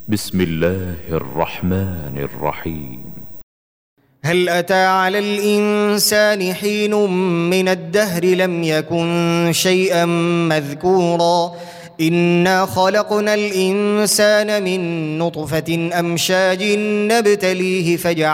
بسم الله الرحمن الرحيم. هل أتى على الإنسان حين من الدهر لم يكن شيئا مذكورا إنا خلقنا الإنسان من نطفة أمشاج نبتليه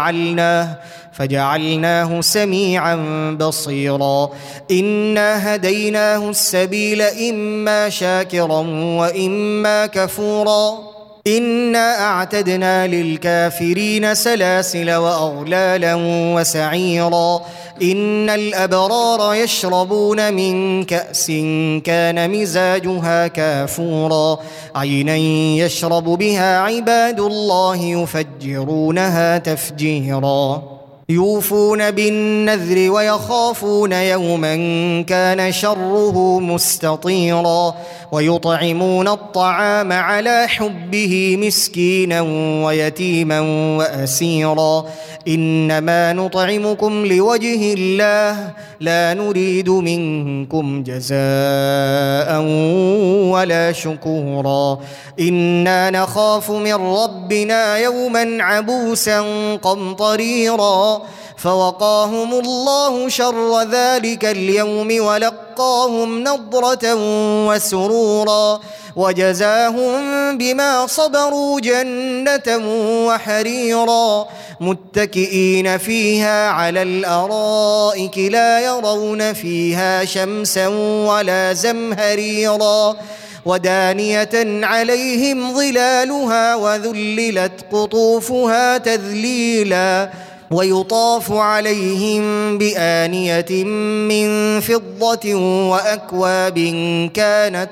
فجعلناه سميعا بصيرا إنا هديناه السبيل إما شاكرا وإما كفورا إنا أعتدنا للكافرين سلاسل وأغلالا وسعيرا إن الأبرار يشربون من كأس كان مزاجها كافورا عينا يشرب بها عباد الله يفجرونها تفجيرا يوفون بالنذر ويخافون يوما كان شره مستطيرا ويطعمون الطعام على حبه مسكينا ويتيما وأسيرا إنما نطعمكم لوجه الله لا نريد منكم جزاء ولا شكورا إنا نخاف من ربنا يوما عبوسا قمطريرا فوقاهم الله شر ذلك اليوم ولقاهم نضرة وسرورا وجزاهم بما صبروا جنة وحريرا متكئين فيها على الأرائك لا يرون فيها شمسا ولا زمهريرا ودانية عليهم ظلالها وذللت قطوفها تذليلا ويطاف عليهم بآنية من فضة وأكواب كانت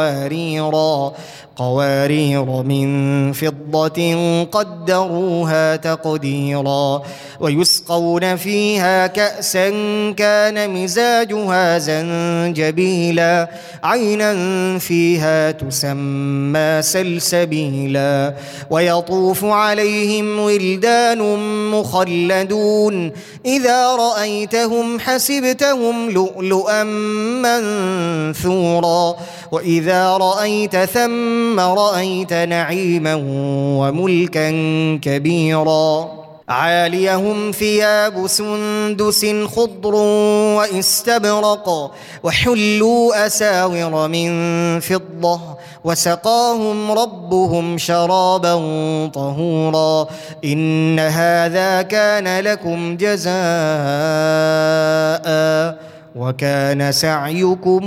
قوارير من فضة قدروها تقديرا ويسقون فيها كأسا كان مزاجها زنجبيلا عينا فيها تسمى سلسبيلا ويطوف عليهم ولدان مخلدون إذا رأيتهم حسبتهم لؤلؤا منثورا وإذا رأيت ثم رأيت نعيما وملكا كبيرا عاليهم ثياب سندس خضر واستبرق وحلوا أساور من فضة وسقاهم ربهم شرابا طهورا إن هذا كان لكم جزاء وكان سعيكم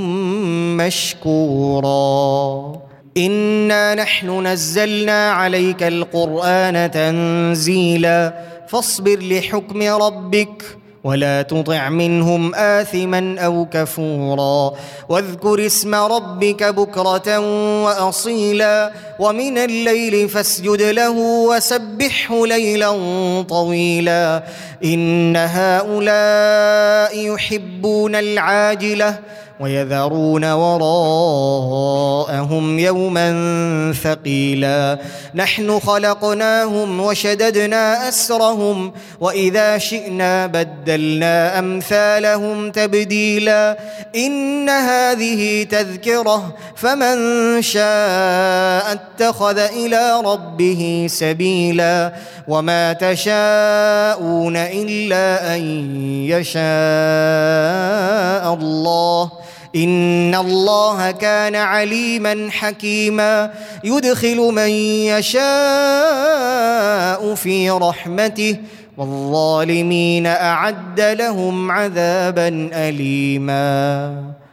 مشكورا إنا نحن نزلنا عليك القرآن تنزيلا فاصبر لحكم ربك ولا تطع منهم آثما أو كفورا واذكر اسم ربك بكرة وأصيلا ومن الليل فاسجد له وسبحه ليلا طويلا إن هؤلاء يحبون العاجلة ويذرون وراءهم يوما ثقيلا نحن خلقناهم وشددنا أسرهم وإذا شئنا بدلنا أمثالهم تبديلا إن هذه تذكرة فمن شاء اتخذ إلى ربه سبيلا وما تشاءون إلا أن يشاء الله إن الله كان عليما حكيما يدخل من يشاء في رحمته والظالمين أعد لهم عذابا أليما.